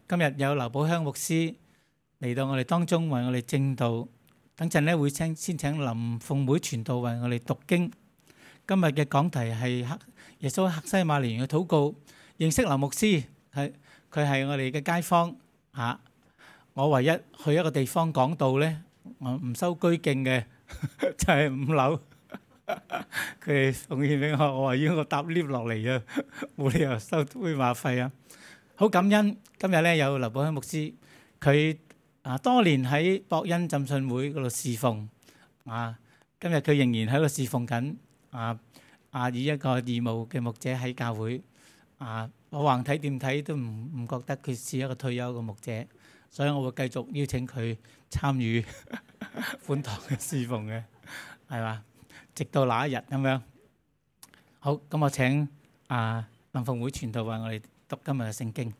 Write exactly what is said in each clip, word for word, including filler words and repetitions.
今日有劉寶香牧師嚟到我哋當中為我哋證道，等陣咧會請先請林鳳妹傳道為我哋讀經。今日嘅講題係黑耶穌喺客西馬尼園嘅禱告。認識劉牧師，係佢係我哋嘅街坊嚇。我唯一去一個地方講道咧，我唔收居敬嘅，就係五樓。佢哋奉獻俾我，我話要我搭 lift 落嚟啊，冇理由收杯馬費啊！好感恩今日咧有劉寶香牧師，佢啊多年喺博恩浸信會嗰度侍奉啊，今日佢仍然喺度侍奉緊啊啊，以一個義務嘅牧者喺教會啊，我橫睇掂睇都唔唔覺得佢似一個退休嘅牧者，所以我會繼續邀請佢參與本堂嘅侍奉嘅，係嘛？直到那一日咁樣。好，咁我請啊林鳳會傳道為我哋讀今日嘅聖經。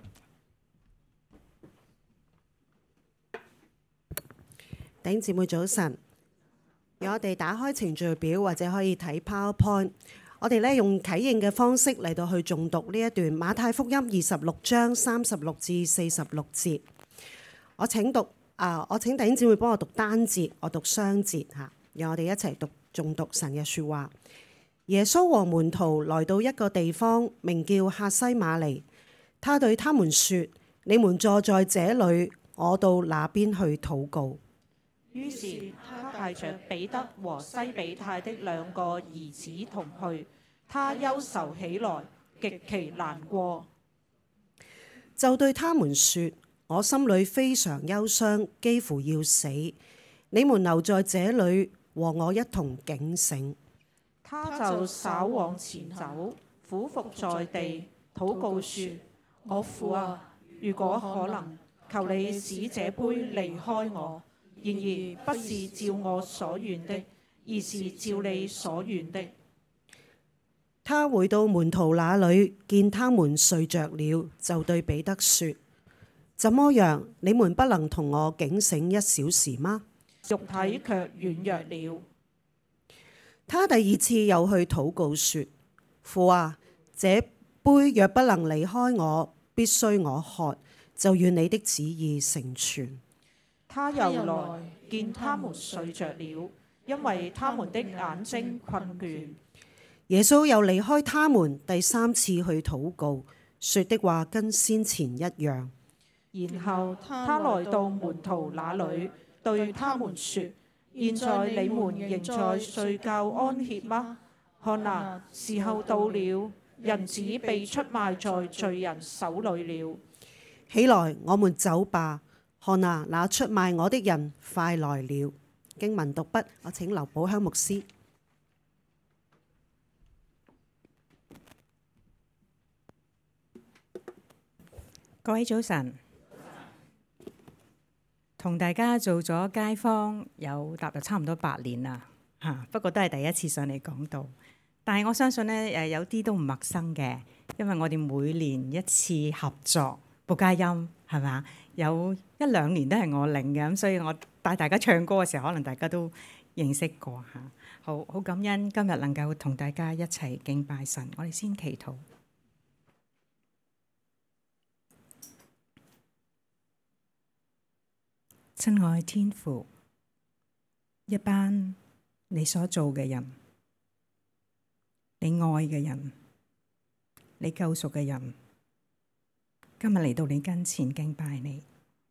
弟兄姊妹早晨，讓我哋打開程序表或者可以睇 PowerPoint。我哋咧用啟應嘅方式嚟到去誦讀呢一段馬太福音二十六章三十六至四十六節。我請讀啊，我請弟兄姊妹幫我讀單節，我讀雙節嚇，讓我哋一齊讀誦讀神嘅説話。耶穌和門徒來到一個地方，名叫客西馬尼。他對他們說：你們坐在這裏，我到那邊去禱告。 於是他帶着彼得和西比泰的兩個兒子同去，他憂愁起來，極其難過， 就對他們說：我心裏非常憂傷，幾乎要死。你們留在這裏，和我一同警醒。 他就稍往前走，俯伏在地，禱告說：我父啊，如果可能，求你使這杯離開我。然而不是照我所願的，而是照你所願的。 他回到門徒那裏，見他們睡着了，就對彼得說：怎麼樣？你們不能同我警醒一小時嗎？ 肉體卻軟弱了。 他第二次又去禱告說：父啊，這杯若不能離開我，必須我喝，就願你的旨意成全。 他又來見他們睡着了，因為他們的眼睛困倦。 耶穌又離開他們，第三次去禱告，說的話跟先前一樣。 然後他來到門徒那裏，對他們說：現在你們仍在睡覺安歇嗎？看哪，時候到了，人子被出賣在罪人手裏了。 起來，我們走吧。看哪，那出賣我的人快來了。經文讀畢，我請劉寶香牧師。 各位早晨，同大家做咗街坊有踏入差唔多八年啦嚇，不過都係第一次上嚟講道。但係我相信咧誒有啲都唔陌生嘅，因為我哋每年一次合作報佳音係嘛，有一兩年都係我領嘅，咁所以我帶大家唱歌嘅時候，可能大家都認識過嚇。好好感恩今日能夠同大家一齊敬拜神，我哋先祈禱。親愛天父，一班你所做嘅人，你愛嘅人，你救贖嘅人，今日嚟到你跟前敬拜你，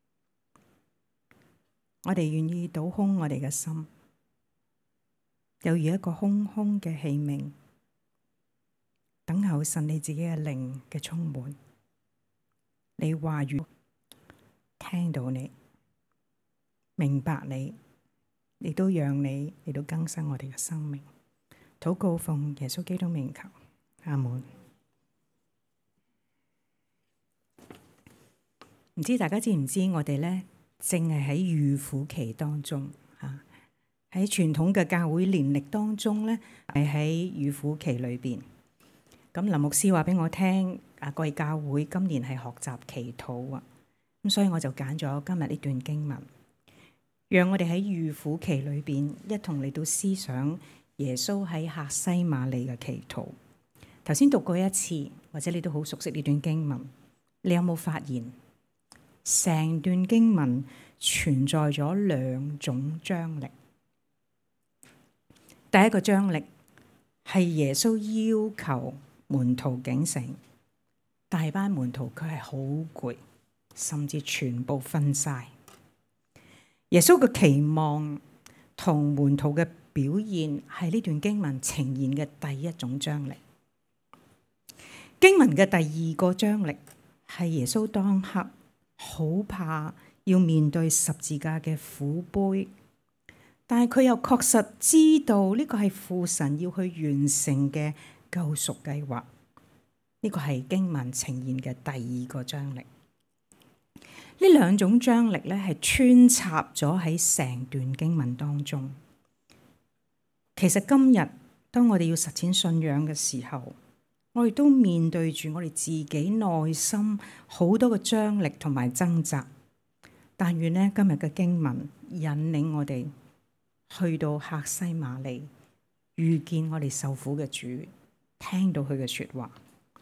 我哋願意倒空我哋嘅心，猶如一個空空嘅器皿，等候神你自己嘅靈嘅充滿，你話語聽到你。明白你，亦都讓你嚟到更新我哋嘅生命。禱告奉耶穌基督名求，阿門。唔知大家知唔知我哋咧，正係喺預苦期當中嚇。喺傳統嘅教會年歷當中咧，係喺預苦期裏邊。咁林牧師話俾我聽，啊，各位教會今年係學習祈禱啊，咁所以我就揀咗今日呢段經文。讓我哋喺預苦期裏邊一同嚟到思想耶穌喺客西馬尼嘅祈禱。頭先讀過一次，或者你都好熟悉呢段經文，你有冇發現成段經文存在咗兩種張力。第一個張力係耶穌要求門徒警醒，大班門徒佢係好攰，甚至全部瞓晒。耶穌嘅期望同門徒嘅表現係呢段經文呈現嘅第一種張力。經文嘅第二個張力係耶穌當刻好怕要面對十字架嘅苦杯，但係佢又確實知道呢個係父神要去完成嘅救贖計劃。呢個係經文呈現嘅第二個張力。呢兩種張力咧係穿插咗喺成段經文當中。其實今日當我哋要實踐信仰嘅時候，我哋都面對住我哋自己內心好多嘅張力同埋掙扎。但願呢今日嘅經文引領我哋去到客西馬尼，遇見我哋受苦嘅主，聽到佢嘅說話。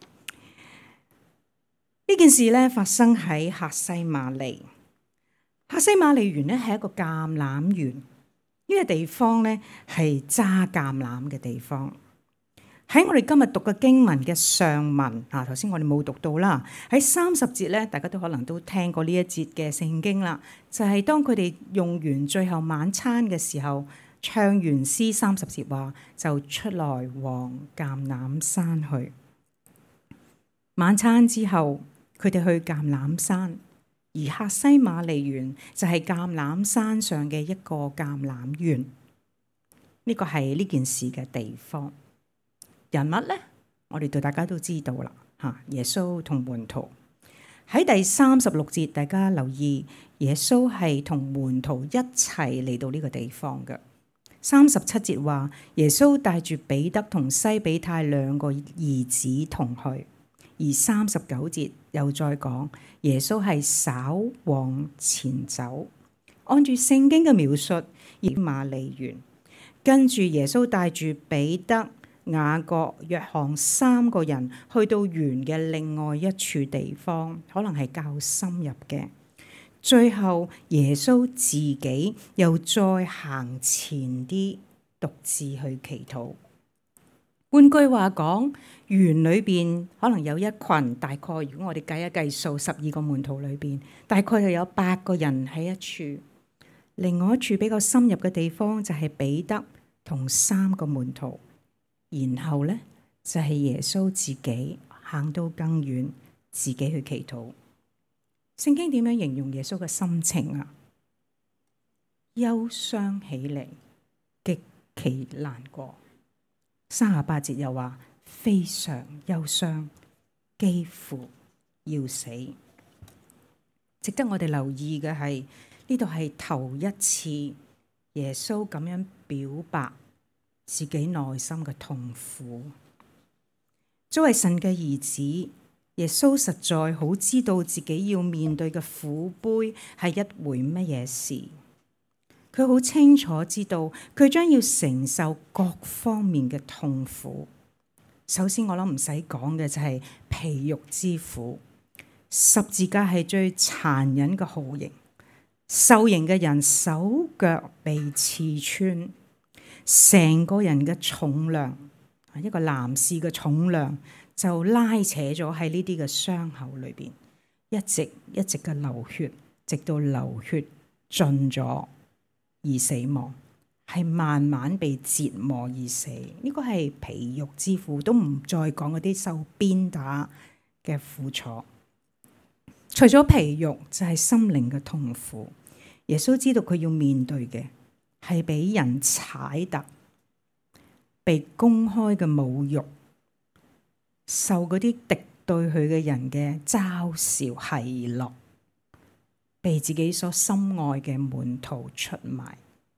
呢件事咧發生喺客西馬尼。客西馬尼園咧係一個橄欖園，呢、這個地方咧係揸橄欖嘅地方。喺我哋今日讀嘅經文嘅上文啊，頭先我哋冇讀到啦。喺三十節咧，大家都可能都聽過呢一節嘅聖經啦。就係、是、當佢哋用完最後晚餐嘅時候，唱完詩三十節話，就出來往橄欖山去。晚餐之後，佢哋去橄欖山，而客西馬尼園就係橄欖山上嘅一個橄欖園。呢個係呢件事嘅地方。人物呢，我哋對大家都知道啦，吓，耶穌同門徒。喺第三十六節，大家留意，耶穌係同門徒一齊嚟到呢個地方嘅。三十七節話，耶穌帶住彼得同西比泰兩個兒子同去。而三十九節又再講，耶穌係稍往前走，按住聖經嘅描述，以馬利園，跟住耶穌帶住彼得、雅各、約翰三個人去到園嘅另外一處地方，可能係較深入嘅。最後耶穌自己又再行前啲，獨自去祈禱。換句話講，園裏邊可能有一群，大概如果我哋計一計數，十二個門徒裏邊，大概又有八個人喺一處。另外一處比較深入嘅地方就係彼得同三個門徒。然後呢，就係耶穌自己行到更遠，自己去祈禱。聖經點樣形容耶穌嘅心情啊？憂傷起嚟，極其難過。三十八節又話非常憂傷，幾乎要死。值得我哋留意嘅係，呢度係頭一次耶穌咁樣表白自己內心嘅痛苦。作為神嘅兒子，耶穌實在好知道自己要面對嘅苦杯係一回乜嘢事。佢好清楚知道佢將要承受各方面嘅痛苦。首先我諗唔使講嘅就係皮肉之苦，十字架係最殘忍嘅酷刑，受刑嘅人手腳被刺穿，成個人嘅重量，一個男士嘅重量就拉扯咗喺呢啲嘅傷口裏邊，一直一直嘅流血，直到流血盡咗而死亡，係慢慢被折磨而死。呢個係皮肉之苦，都唔再講嗰啲受鞭打嘅苦楚。除咗皮肉，就係心靈嘅痛苦。耶穌知道佢要面對嘅係俾人踩踏，被公開嘅侮辱，受嗰啲敵對佢嘅人嘅嘲笑奚落，被自己所深愛嘅門徒出賣，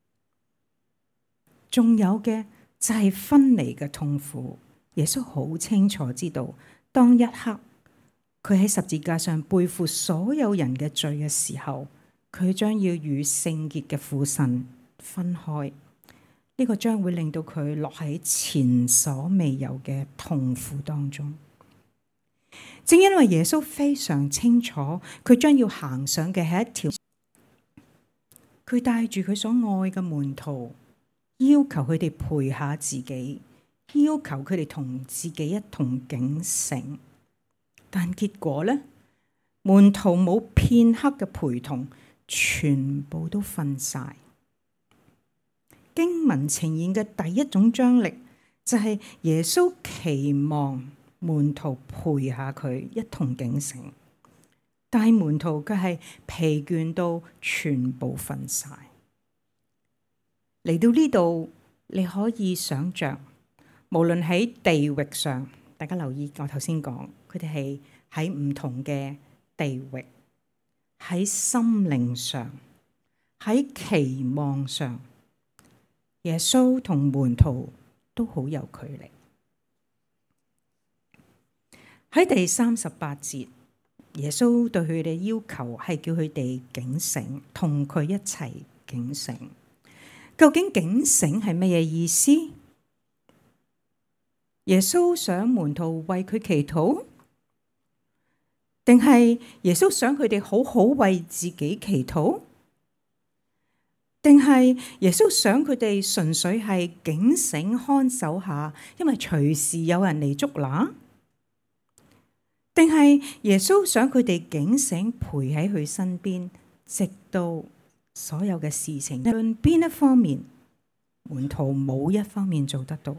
仲有嘅就係分離嘅痛苦。耶穌好清楚知道，當一刻佢喺十字架上背負所有人嘅罪嘅時候，佢將要與聖潔嘅父神分開。呢個將會令到佢落喺前所未有嘅痛苦當中。 正因為耶穌非常清楚佢將要行上嘅係一條，佢帶住佢所愛嘅門徒，要求佢哋陪下自己，要求佢哋同自己一同警醒。但結果呢，門徒冇片刻嘅陪同，全部都瞓晒。經文呈現嘅第一種張力就係耶穌期望門徒陪下佢一同警醒，但係門徒卻係疲倦到全部瞓晒。嚟到呢度，你可以想象，無論喺地域上，大家留意我頭先講，佢哋係喺唔同嘅地域，喺心靈上，喺期望上，耶穌同門徒都好有距離。喺第三十八節，耶穌對佢哋要求係叫佢哋警醒，同佢一齊警醒。究竟警醒係乜嘢意思？耶穌想門徒為佢祈禱，定係耶穌想佢哋好好為自己祈禱？定係耶穌想佢哋純粹係警醒看守下，因為隨時有人嚟捉拿？定係耶穌想佢哋警醒陪喺佢身邊，直到所有嘅事情，無論邊一方面，門徒冇一方面做得到。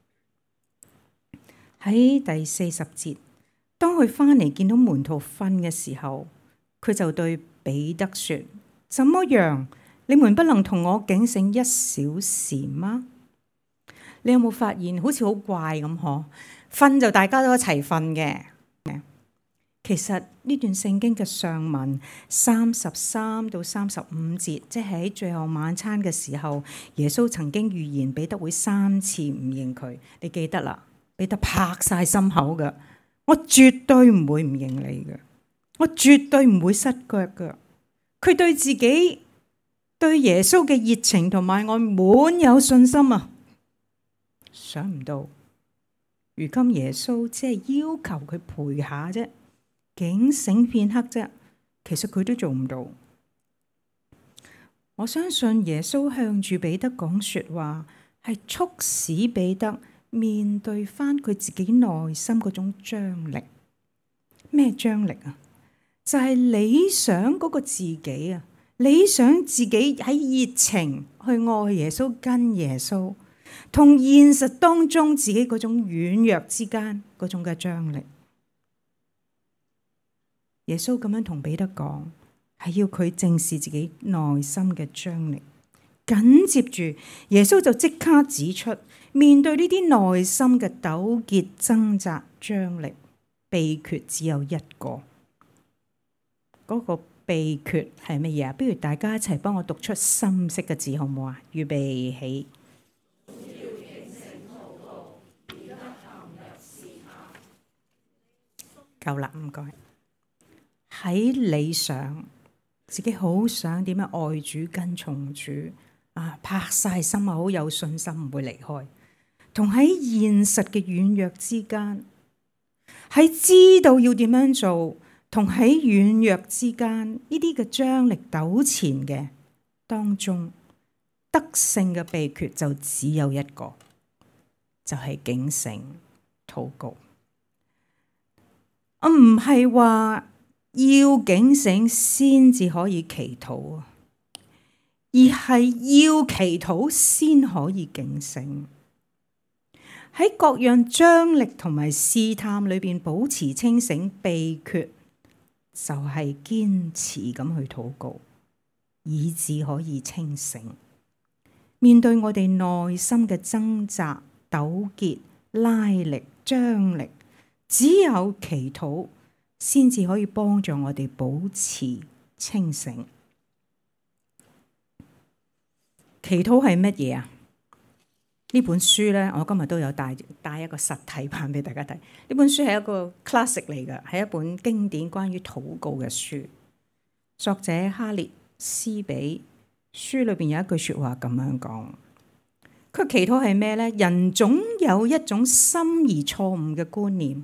喺第四十節，當佢翻嚟見到門徒瞓嘅時候，佢就對彼得說：怎麼樣？你們不能同我警醒一小時嗎？你有冇發現好似好怪咁？嗬，瞓就大家都一齊瞓嘅。其實呢段聖經嘅上文三十三到三十五節，即係喺最後晚餐嘅時候，耶穌曾經預言彼得會三次唔認佢。你記得啦？彼得拍晒心口㗎，我絕對唔會唔認你嘅，我絕對唔會失腳㗎。佢對自己對耶穌嘅熱情同埋愛滿有信心啊！想唔到，如今耶穌只係要求佢陪下啫。警醒片刻啫，其實佢都做唔到。我相信耶穌向住彼得講說話，係促使彼得面對翻佢自己內心嗰種張力。咩張力啊？就係理想嗰個自己啊，理想自己喺熱情去愛耶穌、跟耶穌，同現實當中自己嗰種軟弱之間嗰種嘅張力。耶穌咁樣同彼得講，係要佢正視自己內心嘅張力。緊接住，耶穌就即刻指出，面對呢啲內心嘅糾結、掙扎、張力，秘訣只有一個。嗰個秘訣係乜嘢啊？不如大家一齊幫我讀出深色嘅字好唔好啊？預備起。夠啦，唔該。喺理想，自己好想點樣愛主跟從主啊，拍晒心啊，好有信心唔會離開。同喺現實嘅軟弱之間，喺知道要點樣做，同喺軟弱之間呢啲嘅張力糾纏嘅當中，得勝嘅秘訣就只有一個，就係警醒禱告。我唔係話要警醒先至可以祈禱啊，而係要祈禱先可以警醒。喺各樣張力同埋試探裏邊保持清醒，秘訣就係堅持咁去禱告，以致可以清醒。面對我哋內心嘅掙扎、糾結、拉力、張力，只有祈禱先至可以幫助我哋保持清醒。祈禱係乜嘢啊？呢本書咧，我今日都有帶帶一個實體版俾大家睇。呢本書係一個 classic 嚟嘅，係一本經典關於禱告嘅書。作者哈列斯比，書裏邊有一句說話咁樣講：佢祈禱係咩咧？人總有一種深而錯誤嘅觀念，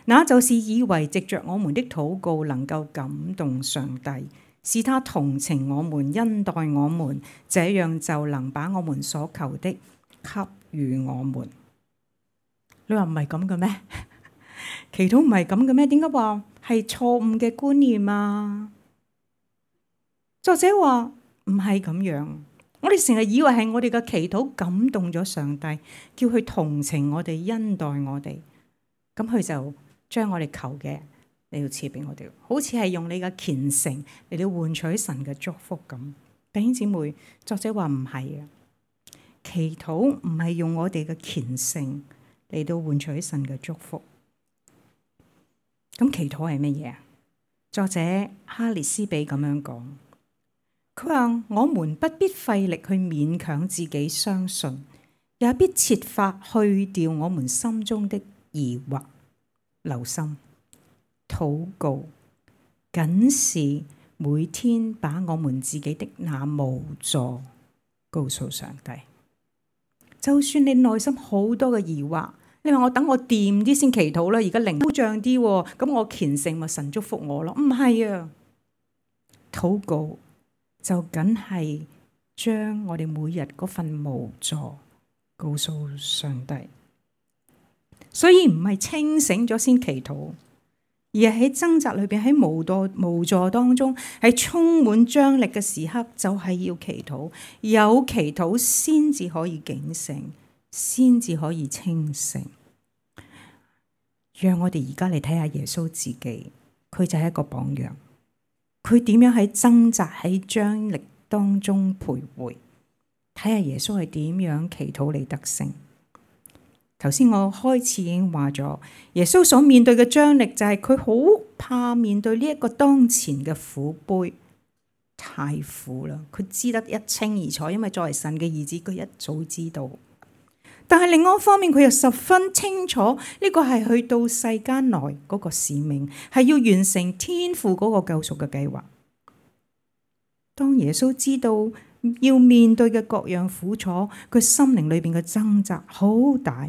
那就是以為藉着我們的禱告能夠感動上帝，使他同情我們、恩待我們，這樣就能把我們所求的給予我們。你話唔係咁嘅咩？祈禱唔係咁嘅咩？點解話係錯誤嘅觀念啊？作者話唔係咁樣。我哋成日以為係我哋嘅祈禱感動咗上帝，叫佢同情我哋、恩待我哋，咁佢就將我哋求嘅你要賜俾我哋，好似係用你嘅虔誠嚟到換取神嘅祝福咁。弟兄姊妹，作者話唔係啊，祈禱唔係用我哋嘅虔誠嚟到換取神嘅祝福。咁祈禱係乜嘢啊？作者哈列斯比咁樣講，佢話我們不必費力去勉強自己相信，也必設法去掉我們心中的疑惑。留心禱告，僅是每天把我們自己的那無助告訴上帝。就算你內心好多嘅疑惑，你話我等我掂啲先祈禱啦，而家靈高漲啲，咁我虔誠咪神祝福我咯？唔係啊，禱告就梗係將我哋每日嗰份無助告訴上帝。所以唔係清醒咗先祈禱，而係喺掙扎裏邊，喺無助無助當中，喺充滿張力嘅時刻，就係要祈禱。有祈禱先至可以警醒，先至可以清醒。讓我哋而家嚟睇下耶穌自己，佢就係一個榜樣。佢點樣喺掙扎喺張力當中徘徊？睇下耶穌係點樣祈禱嚟得勝。頭先我開始已經話咗，耶穌所面對嘅張力就係佢好怕面對呢一個當前嘅苦杯，太苦啦，佢知得一清二楚，因為作為神嘅兒子，佢一早知道。但係另外一方面，佢又十分清楚呢個係去到世間來嗰個使命，係要完成天父嗰個救贖嘅計劃。當耶穌知道要面對嘅各樣苦楚，佢心靈裏邊嘅掙扎好大。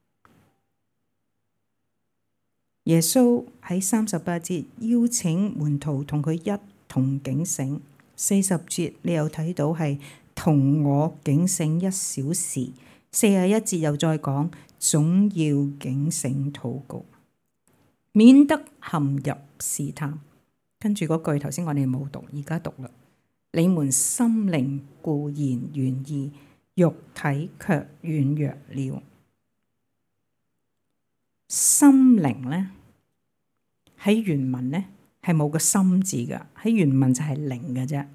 耶穌喺三十八節邀請門徒同佢一同警醒，四十節你又睇到係同我警醒一小時，四十一節又再講總要警醒禱告，免得陷入試探。跟住嗰句頭先我哋冇讀，而家讀啦。你們心靈固然願意，肉體卻軟弱了。心靈呢，喺原文呢係冇個心字嘅，喺原文就係靈嘅啫。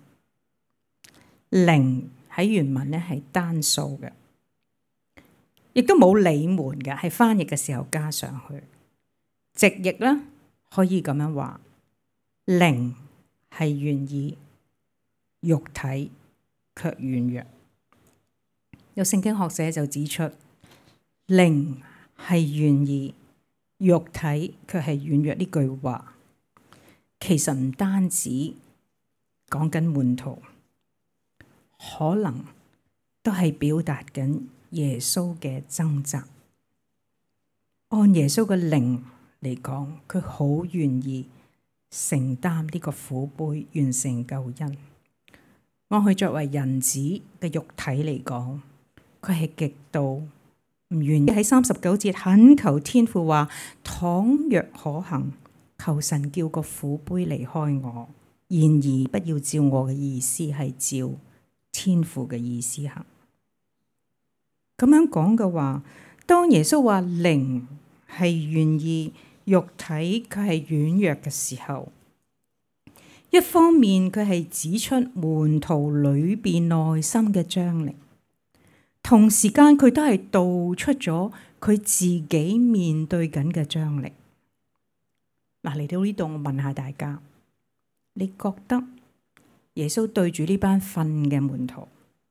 靈喺原文呢係單數嘅，亦都冇你們嘅，係翻譯嘅時候加上去。直譯呢可以咁樣話，靈係願意，肉體卻軟弱。有聖經學者就指出，靈係願意，肉體卻係軟弱。呢句話其實唔單止講緊門徒，可能都係表達緊耶穌嘅掙扎。按耶穌嘅靈嚟講，佢好願意承擔呢個苦杯，完成救恩。按佢作為人子嘅肉體嚟講，佢係極度唔願意。喺三十九節懇求天父話：倘若可行，求神叫個苦杯離開我，然而不要照我嘅意思，係照天父嘅意思行。咁樣講嘅話，當耶穌話靈係願意，肉體佢係軟弱嘅時候，一方面佢係指出門徒裏邊內心嘅張力，同時間佢都係道出咗佢自己面對緊嘅張力。嗱，嚟到呢度，我問下大家，你覺得耶穌對住呢班瞓嘅門徒、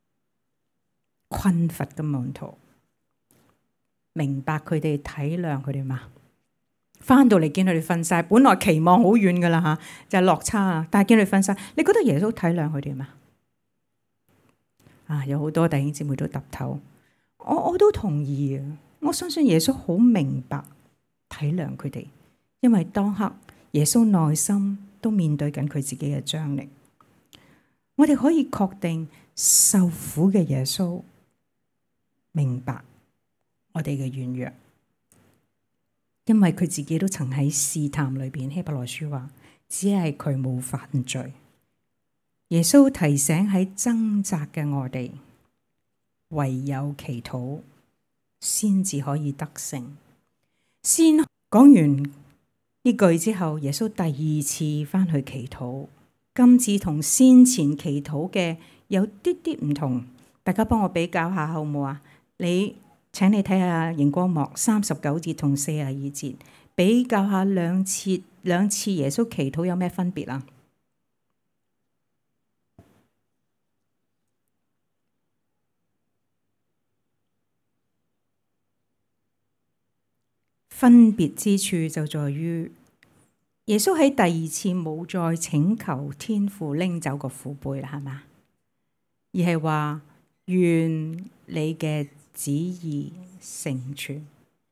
困乏嘅門徒，明白佢哋、體諒佢哋嘛？翻到嚟見佢哋瞓晒，本來期望好遠噶啦吓，就係、是、落差啊！但係見佢哋瞓晒，你覺得耶穌體諒佢哋嘛？啊，有好多弟兄姊妹都揼頭，我我都同意啊！我相信耶穌好明白體諒佢哋， 因為當刻耶穌內心都面對緊佢自己嘅張力。我哋可以確定受苦嘅耶穌明白我哋嘅軟弱，因為佢自己都曾喺試探裏邊。希伯來書話，只係佢冇犯罪。耶穌提醒喺掙扎嘅我哋，唯有祈禱先至可以得勝。先講完呢句之後，耶穌第二次返去祈禱，今次同先前祈禱嘅有啲啲唔同。大家幫我比較下好唔好啊？你請你睇下熒光幕三十九節同四十二節，比較下兩次兩次耶穌祈禱有咩分別啊？分別之處就在於耶穌喺第二次冇再請求天父拎走個苦杯啦，係嘛？而係話願你嘅旨意成全。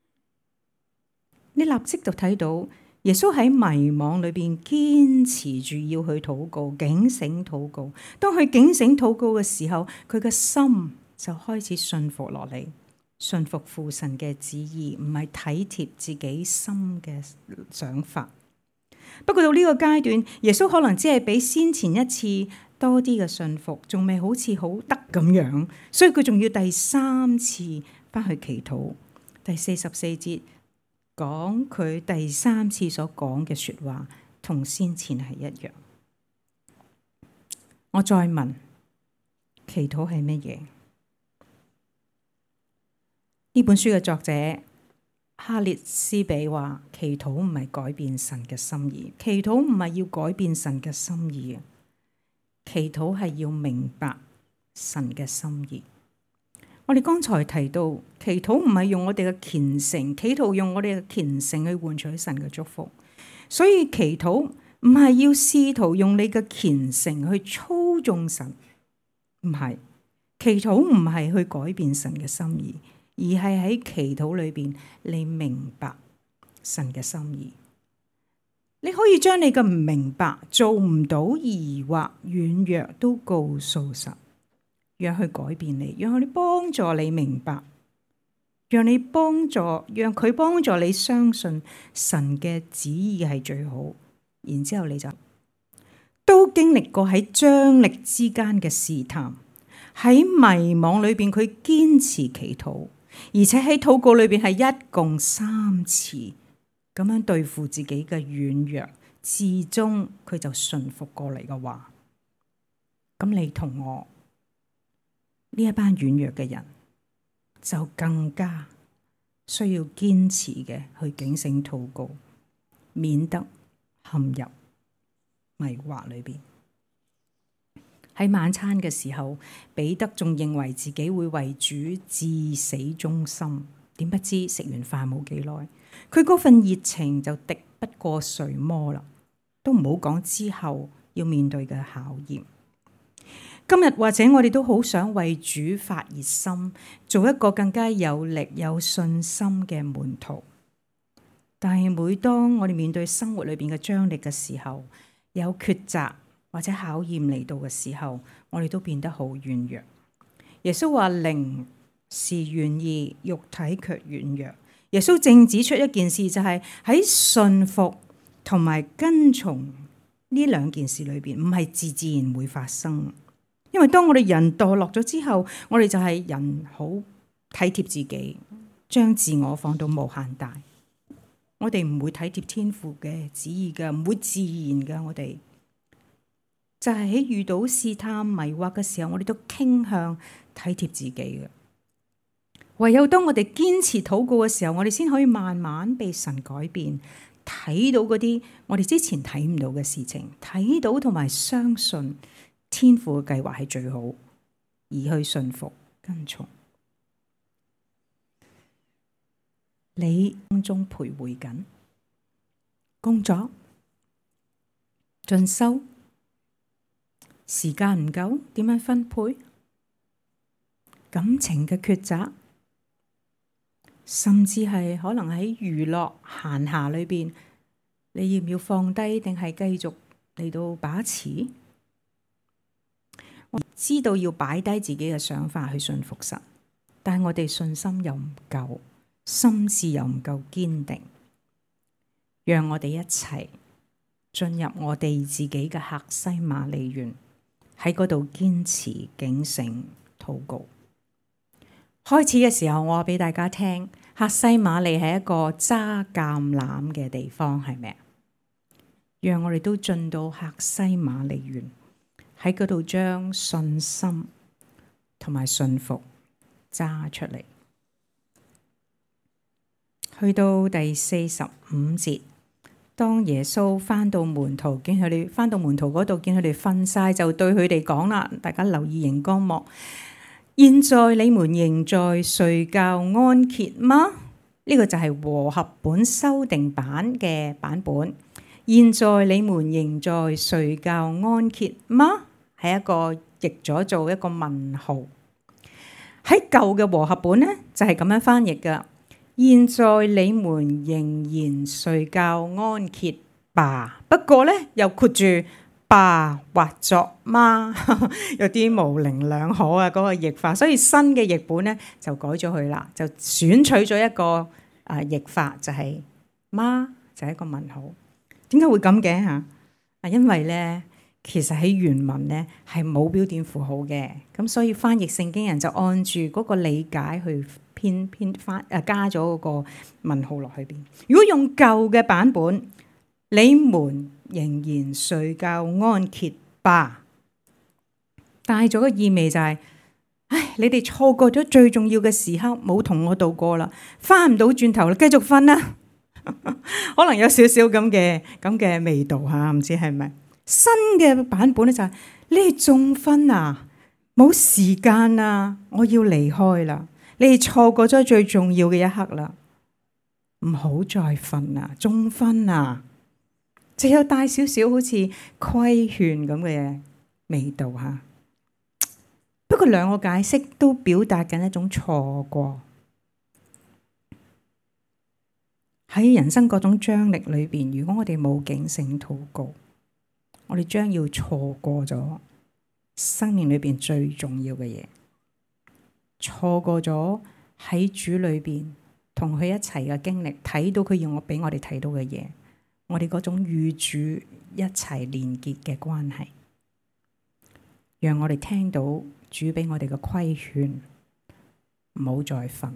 你立即就睇到耶穌喺迷惘裏邊堅持住要去禱告，警醒禱告。當佢警醒禱告嘅時候，佢嘅心就開始順服落嚟。順服父神嘅旨意，唔係體貼自己心嘅想法。不過到呢個階段，耶穌可能只係比先前一次多啲嘅順服，仲未好似好得咁樣，所以佢仲要第三次翻去祈禱。第四十四節講佢第三次所講嘅說話，同先前係一樣。我再問，祈禱係乜嘢？呢本書嘅作者哈列斯比話：祈禱唔係改變神嘅心意，祈禱唔係要改變神嘅心意，祈禱係要明白神嘅心意。我哋剛才提到，祈禱唔係用我哋嘅虔誠，企圖用我哋嘅虔誠去換取神嘅祝福。所以祈禱唔係要試圖用你嘅虔誠去操縱神，唔係。祈禱唔係去改變神嘅心意，而係喺祈禱裏邊，你明白神嘅心意。你可以將你嘅唔明白、做唔到、疑惑、軟弱都告訴神，讓佢改變你，讓佢幫助你明白，讓你幫助，讓佢幫助你相信神嘅旨意係最好。然之後你就都經歷過喺張力之間嘅試探，喺迷惘裏邊佢堅持祈禱。而且喺禱告裏邊係一共三次咁樣對付自己嘅軟弱，至終佢就順服過嚟嘅話，咁你同我呢一班軟弱嘅人就更加需要堅持嘅去警醒禱告，免得陷入迷惑裏邊。喺晚餐嘅時候，彼得仲認為自己會為主至死忠心，點不知食完飯冇幾耐，佢嗰份熱情就敵不過睡魔啦，都唔好講之後要面對嘅考驗。今日或者我哋都好想為主發熱心，做一個更加有力、有信心嘅門徒，但係每當我哋面對生活裏邊嘅張力嘅時候，有抉擇或者考驗嚟到嘅時候，我哋都變得好軟弱。耶穌話靈是願意，肉體卻軟弱。耶穌正指出一件事，就係喺順服同埋跟從呢兩件事裏邊，唔係自自然會發生。因為當我哋人墮落咗之後，我哋就係人好體貼自己，將自我放到無限大。我哋唔會體貼天父嘅旨意嘅，唔會自然嘅。我哋就係喺遇到試探迷惑嘅時候，我哋都傾向體貼自己嘅。唯有當我哋堅持禱告嘅時候，我哋先可以慢慢被神改變，睇到嗰啲我哋之前睇唔到嘅事情，睇到同埋相信天父嘅計劃係最好，而去順服跟從。你當中徘徊緊，工作、進修、時間唔夠，點樣分配？感情嘅抉擇，甚至係可能喺娛樂閒暇裏邊， 你要唔要放低，定係繼續嚟到把持？我知道要擺低自己嘅想法去信服神，但係我哋信心又唔夠，心志又唔夠堅定。讓我哋一齊進入我哋自己嘅客西馬尼園，喺嗰度堅持警醒禱告。開始嘅時候，我話俾大家聽，客西馬尼係一個揸橄欖嘅地方，係咪啊？讓我哋都進到客西馬尼園，喺嗰度將信心同埋信服揸出嚟。去到第四十五節，當耶穌返到門徒，見佢哋返到門徒嗰度，見佢哋瞓晒，就對佢哋講啦。大家留意熒光幕，現在你們仍在睡覺安歇嗎？呢、這個就係和合本修訂版嘅版本。現在你們仍在睡覺安歇嗎？係一個譯咗做一個問號。喺舊嘅和合本呢，就係、是、咁樣翻譯噶。現在你們仍然睡覺安歇吧。不過呢，又括住吧或作嗎，有啲模棱兩可啊嗰、那個譯法。所以新嘅譯本呢，就改咗佢啦，就選取咗一個啊譯法，就係、是、嗎，就係、是、一個問號。點解會咁嘅嚇？啊，因為咧，其實喺原文咧係冇標點符號嘅，咁所以翻譯聖經人就按住嗰個理解去編編翻誒加咗嗰個問號落去邊。如果用舊嘅版本，你們仍然睡覺安歇吧，帶咗個意味就係、是，唉，你哋錯過咗最重要嘅時刻，冇同我度過啦，翻唔到轉頭啦，繼續瞓啦。可能有少少咁嘅咁嘅味道吓，唔知係咪新嘅版本咧？就係你哋仲瞓啊，冇時間啊，我要離開啦，你哋錯過咗最重要嘅一刻啦，唔好再瞓啊，仲瞓啊，就有帶少少好似規勸咁嘅味道吓。不過兩個解釋都表達緊一種錯過。喺人生各種張力裏邊，如果我哋冇警醒禱告，我哋將要錯過咗生命裏邊最重要嘅嘢，錯過咗喺主裏邊同佢一齊嘅經歷，睇到佢要我俾我哋睇到嘅嘢，我哋嗰種與主一齊連結嘅關係，讓我哋聽到主俾我哋嘅規勸，唔好再瞓。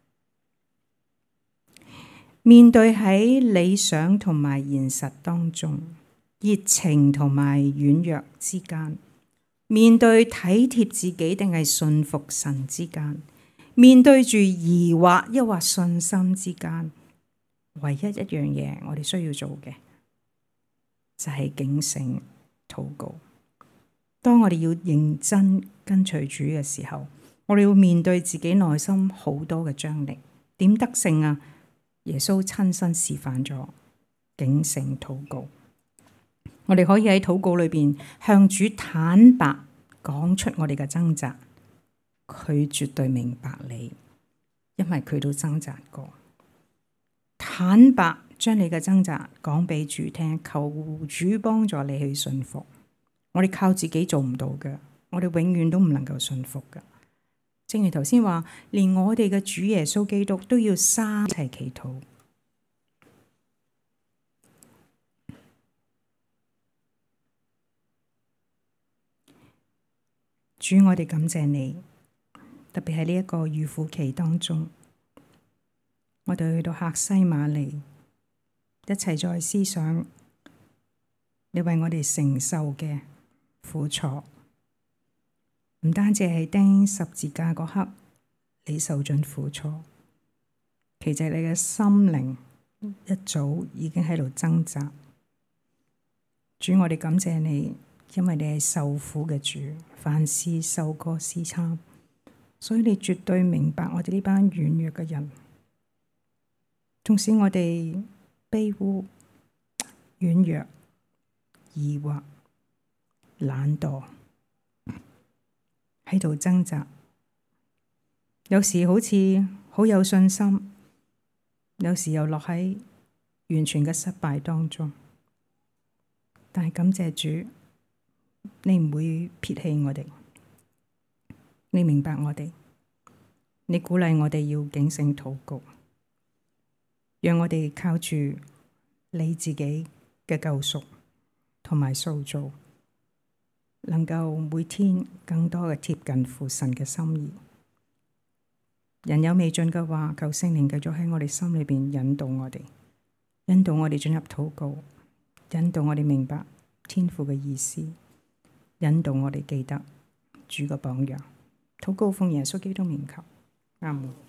面對喺理想同埋現實當中，熱情同埋軟弱之間，面對體貼自己定係信服神之間，面對住疑惑抑或信心之間，唯一一樣嘢我哋需要做嘅就係警醒禱告。當我哋要認真跟隨主嘅時候，我哋要面對自己內心好多嘅張力，點得勝啊？耶穌親身示範咗警醒禱告，我哋可以喺禱告裏邊向主坦白講出我哋嘅掙扎，佢絕對明白你，因為佢都掙扎過。坦白將你嘅掙扎講俾主聽，求主幫助你去信服。我哋靠自己做唔到嘅，我哋永遠都唔能夠信服嘅。正如頭先話，連我哋嘅主耶穌基督都要三齊祈禱。主，我哋感謝你，特別喺呢一個預苦期當中，我哋去到客西馬尼，一齊再思想你為我哋承受嘅苦楚。唔單止係釘十字架嗰刻，你受盡苦楚，其實你嘅心靈一早已經喺度掙扎。主，我哋感謝你，因為你係受苦嘅主，凡事受過試探，所以你絕對明白我哋呢班軟弱嘅人。縱使我哋卑污、軟弱、疑惑、懶惰，喺度掙扎，有時好似好有信心，有時又落喺完全嘅失敗當中。但係感謝主，你唔會撇棄我哋，你明白我哋，你鼓勵我哋要警醒禱告，讓我哋靠住你自己嘅救贖同埋塑造，能夠每天更多嘅貼近父神嘅心意。人有未盡嘅話，求聖靈繼續喺我哋心裏邊引導我哋，引導我哋進入禱告，引導我哋明白天父嘅意思，引導我哋記得主嘅榜樣。禱告奉耶穌基督名求，阿門。